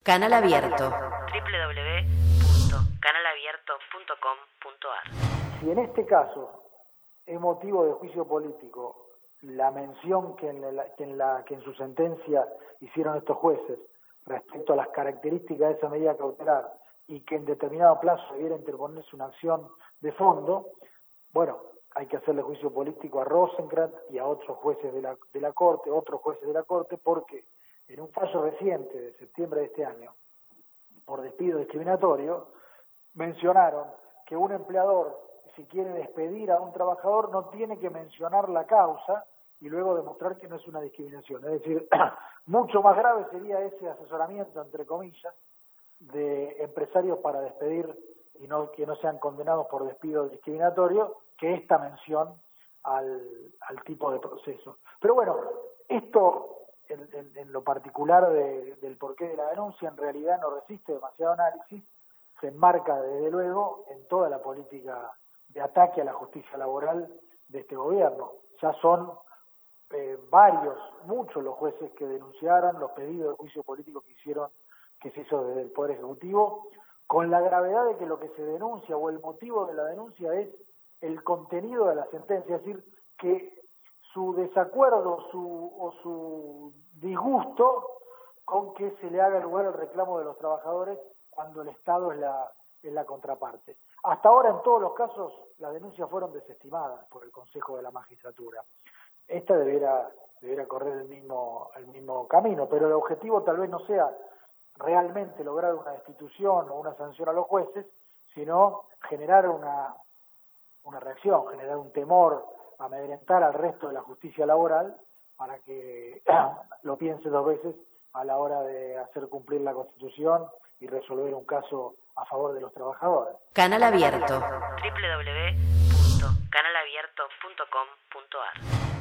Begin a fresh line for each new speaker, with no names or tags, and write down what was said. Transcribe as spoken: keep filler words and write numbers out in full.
Canal Abierto.
doble u doble u doble u punto canal abierto punto com punto a r.
Si en este caso es motivo de juicio político la mención que en, la, que, en la, que en su sentencia hicieron estos jueces respecto a las características de esa medida cautelar y que en determinado plazo debiera interponerse una acción de fondo, bueno, hay que hacerle juicio político a Rosenkrantz y a otros jueces de la, de la Corte, otros jueces de la Corte, porque en un fallo reciente de septiembre de este año, por despido discriminatorio, mencionaron que un empleador, si quiere despedir a un trabajador, no tiene que mencionar la causa y luego demostrar que no es una discriminación. Es decir, mucho más grave sería ese asesoramiento, entre comillas, de empresarios para despedir y no que no sean condenados por despido discriminatorio, que esta mención al, al tipo de proceso. Pero bueno, esto en, en, en lo particular de, del porqué de la denuncia en realidad no resiste demasiado análisis, se enmarca desde luego en toda la política de ataque a la justicia laboral de este gobierno. Ya son eh, varios, muchos los jueces que denunciaron los pedidos de juicio político que hicieron, que se hizo desde el Poder Ejecutivo, con la gravedad de que lo que se denuncia o el motivo de la denuncia es el contenido de la sentencia, es decir, que su desacuerdo su, o su disgusto con que se le haga lugar al reclamo de los trabajadores cuando el Estado es la, es la contraparte. Hasta ahora, en todos los casos, las denuncias fueron desestimadas por el Consejo de la Magistratura. Esta debiera, debiera correr el mismo, el mismo camino, pero el objetivo tal vez no sea realmente lograr una destitución o una sanción a los jueces, sino generar una, una reacción, generar un temor, amedrentar al resto de la justicia laboral para que lo piense dos veces a la hora de hacer cumplir la Constitución y resolver un caso a favor de los trabajadores.
Canal Abierto.
doble u doble u doble u punto canal abierto punto com punto a r.